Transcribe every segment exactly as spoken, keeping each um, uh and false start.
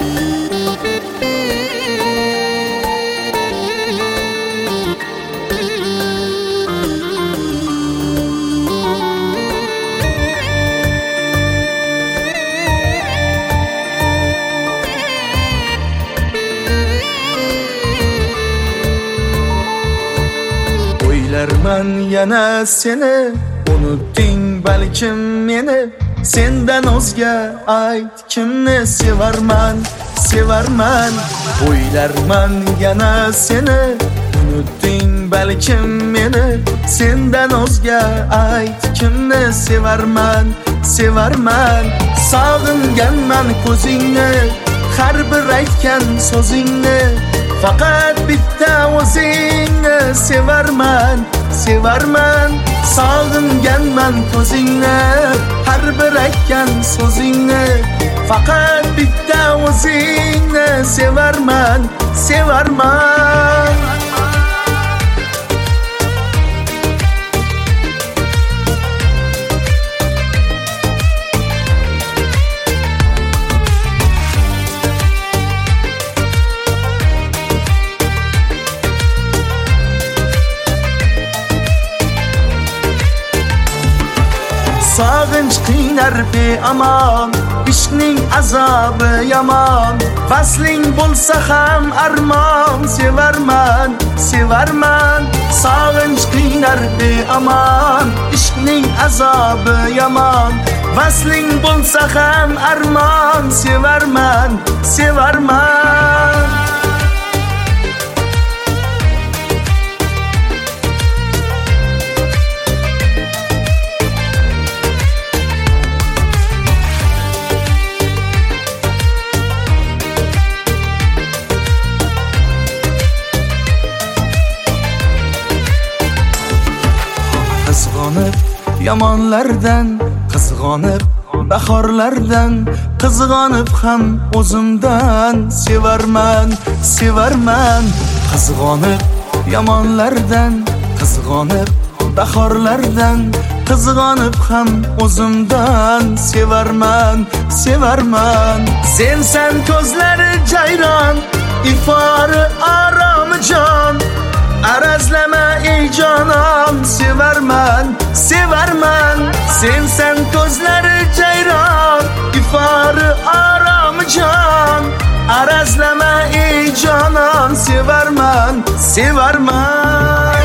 O'ylarman yana seni, unutding balkim meni. Sendan o'zga ayt kimni sevarman, sevarman. O'ylarman yana seni, unutding balkim meni. Sendan o'zga ayt kimni sevarman, sevarman. Sog'inganman ko'zingni, har bir aytgan so'zingni. Faqat bitta o'zingni sevarman, sevarman. Sog'inganman ko'zingni, har bir aytgan so'zingni. Faqat bitta o'zingni sevarman, sevarman. Sog'inch qiynar beamon, ishqning azobi yomon. Vasling bo'lsa ham armon, sevarman, sevarman. Sog'inch qiynar beamon, ishqning azobi yomon. Vasling bo'lsa ham armon, sevarman, sevarman. Qizg'onib yomonlardan, qizg'onib bahorlardan, qizg'onib ham o'zimdan sevarman, sevarman. Qizg'onib yomonlardan, qizg'onib bahorlardan, qizg'onib ham o'zimdan sevarman, sevarman. Sensan ko'zlari jayron, ifori oromjon. Arazlama ey jonon, sevarman, sevarman. Sensan ko'zlari jayron, ifori oromjon. Arazlama ey jonon, sevarman, sevarman.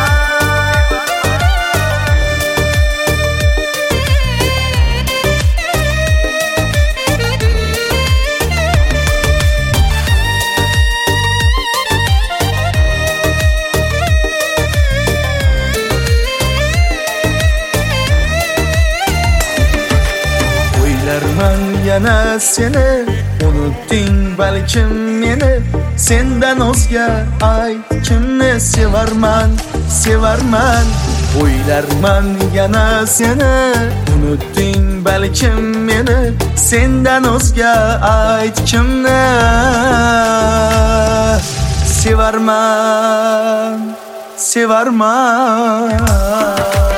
O'ylarman yana seni, unutding balkim meni. Sendan o'zga ayt kimni sevarman, sevarman. O'ylarman yana seni, unutding balkim meni. Sendan o'zga ayt kimni sevarman, sevarman.